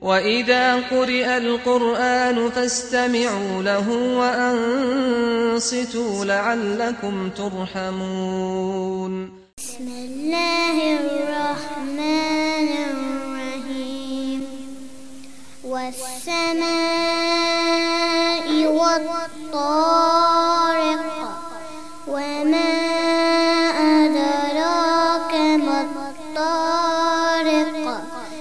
وإذا قرئ القرآن فاستمعوا له وأنصتوا لعلكم ترحمون. بسم الله الرحمن الرحيم. والسماء والطارق وما أدراك ما الطارق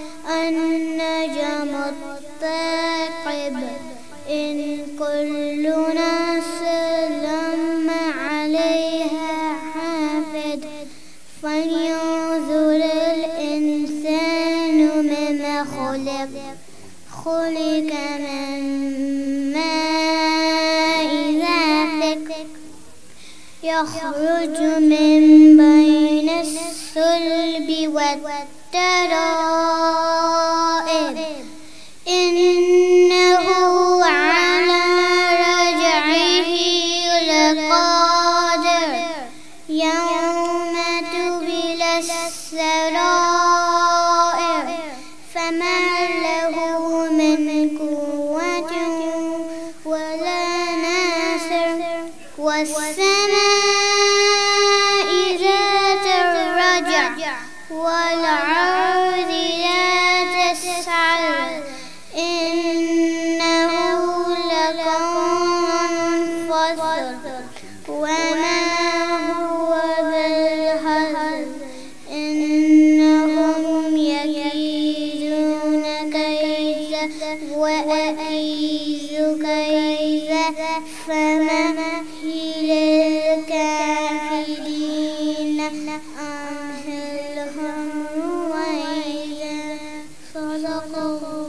النجم الثاقب إن كل نفس لما عليها حافظ فلينظر الإنسان مما خلق من ماء دافق يخرج من بين الصلب والترائب إنه على رجعه لقادر يوم تبلى السرائر فما له من قوة ولا ناصر. والسماء ذات الرجع والأرض ذات الصدع إنه لقول فصل وما هو بالهزل إنهم يكيدون كيدا وأكيد كيدا فمهل الكافرين أمهلهم رويدا. صدق الله.